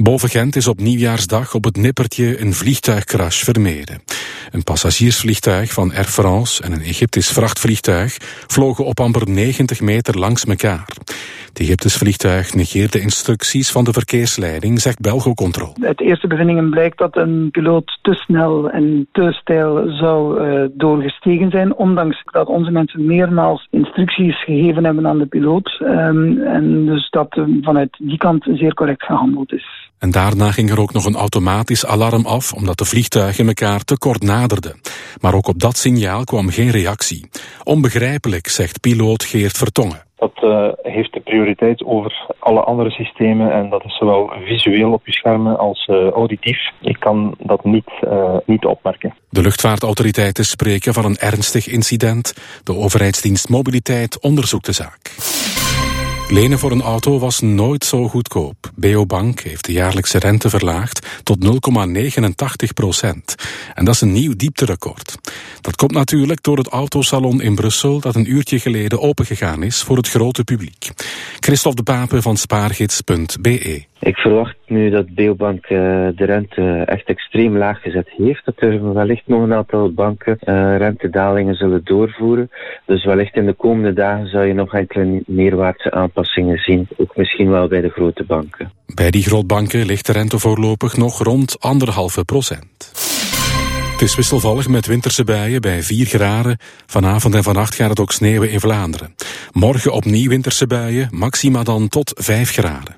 Boven Gent is op Nieuwjaarsdag op het nippertje een vliegtuigcrash vermeden. Een passagiersvliegtuig van Air France en een Egyptisch vrachtvliegtuig vlogen op amper 90 meter langs elkaar. Het Egyptisch vliegtuig negeerde instructies van de verkeersleiding, zegt Belgocontrol. Uit eerste bevindingen blijkt dat een piloot te snel en te steil zou doorgestegen zijn, ondanks dat onze mensen meermaals instructies gegeven hebben aan de piloot. En dus dat vanuit die kant zeer correct gehandeld is. En daarna ging er ook nog een automatisch alarm af, omdat de vliegtuigen elkaar te kort naderden. Maar ook op dat signaal kwam geen reactie. Onbegrijpelijk, zegt piloot Geert Vertongen. Dat heeft de prioriteit over alle andere systemen en dat is zowel visueel op je schermen als auditief. Ik kan dat niet opmerken. De luchtvaartautoriteiten spreken van een ernstig incident. De overheidsdienst Mobiliteit onderzoekt de zaak. Lenen voor een auto was nooit zo goedkoop. BO Bank heeft de jaarlijkse rente verlaagd tot 0,89%. En dat is een nieuw diepterecord. Dat komt natuurlijk door het autosalon in Brussel dat een uurtje geleden opengegaan is voor het grote publiek. Christophe de Pape van spaargids.be. Ik verwacht nu dat BO Bank de rente echt extreem laag gezet heeft. Dat er wellicht nog een aantal banken rentedalingen zullen doorvoeren. Dus wellicht in de komende dagen zou je nog enkele neerwaartse aanpassingen zien. Ook misschien wel bij de grote banken. Bij die grootbanken ligt de rente voorlopig nog rond 1,5%. Het is wisselvallig met winterse buien bij 4 graden. Vanavond en vannacht gaat het ook sneeuwen in Vlaanderen. Morgen opnieuw winterse buien, maxima dan tot 5 graden.